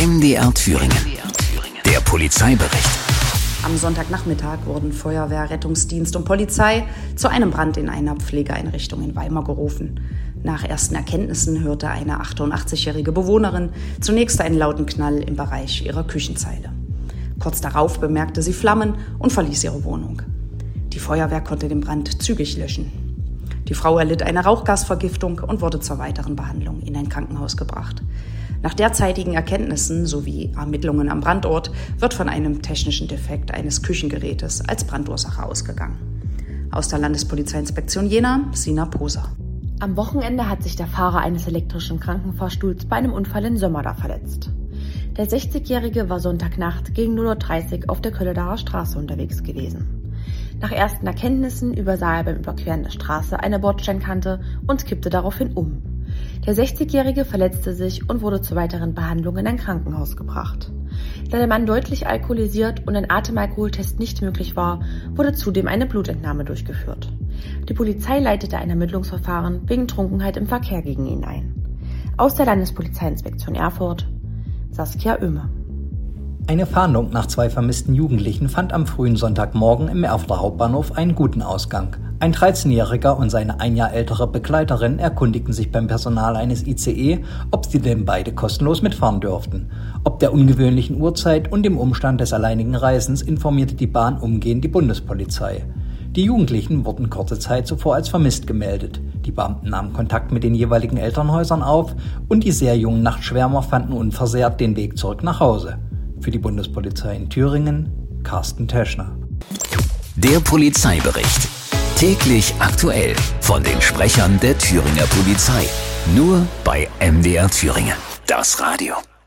MDR Thüringen. Der Polizeibericht. Am Sonntagnachmittag wurden Feuerwehr, Rettungsdienst und Polizei zu einem Brand in einer Pflegeeinrichtung in Weimar gerufen. Nach ersten Erkenntnissen hörte eine 88-jährige Bewohnerin zunächst einen lauten Knall im Bereich ihrer Küchenzeile. Kurz darauf bemerkte sie Flammen und verließ ihre Wohnung. Die Feuerwehr konnte den Brand zügig löschen. Die Frau erlitt eine Rauchgasvergiftung und wurde zur weiteren Behandlung in ein Krankenhaus gebracht. Nach derzeitigen Erkenntnissen sowie Ermittlungen am Brandort wird von einem technischen Defekt eines Küchengerätes als Brandursache ausgegangen. Aus der Landespolizeiinspektion Jena, Sina Poser. Am Wochenende hat sich der Fahrer eines elektrischen Krankenfahrstuhls bei einem Unfall in Sömmerda verletzt. Der 60-Jährige war Sonntagnacht gegen 0:30 Uhr auf der Kölledaer Straße unterwegs gewesen. Nach ersten Erkenntnissen übersah er beim Überqueren der Straße eine Bordsteinkante und kippte daraufhin um. Der 60-Jährige verletzte sich und wurde zur weiteren Behandlung in ein Krankenhaus gebracht. Da der Mann deutlich alkoholisiert und ein Atemalkoholtest nicht möglich war, wurde zudem eine Blutentnahme durchgeführt. Die Polizei leitete ein Ermittlungsverfahren wegen Trunkenheit im Verkehr gegen ihn ein. Aus der Landespolizeiinspektion Erfurt, Saskia Oehme. Eine Fahndung nach 2 vermissten Jugendlichen fand am frühen Sonntagmorgen im Erfurter Hauptbahnhof einen guten Ausgang. Ein 13-Jähriger und seine ein Jahr ältere Begleiterin erkundigten sich beim Personal eines ICE, ob sie denn beide kostenlos mitfahren dürften. Ob der ungewöhnlichen Uhrzeit und dem Umstand des alleinigen Reisens informierte die Bahn umgehend die Bundespolizei. Die Jugendlichen wurden kurze Zeit zuvor als vermisst gemeldet. Die Beamten nahmen Kontakt mit den jeweiligen Elternhäusern auf und die sehr jungen Nachtschwärmer fanden unversehrt den Weg zurück nach Hause. Für die Bundespolizei in Thüringen, Carsten Teschner. Der Polizeibericht. Täglich aktuell von den Sprechern der Thüringer Polizei. Nur bei MDR Thüringen. Das Radio.